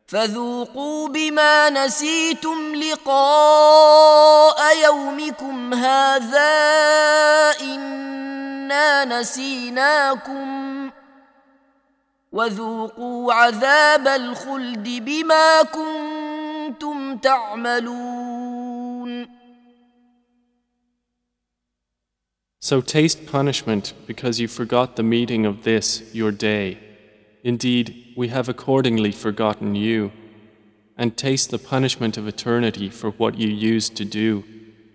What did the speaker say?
فذوقوا بما نسيتم لقاء يومكم هذا إنا نسيناكم وذوقوا عذاب الخلد بما كنتم تعملون. So taste punishment because you forgot the meeting of this, your day. Indeed, we have accordingly forgotten you. And taste the punishment of eternity for what you used to do.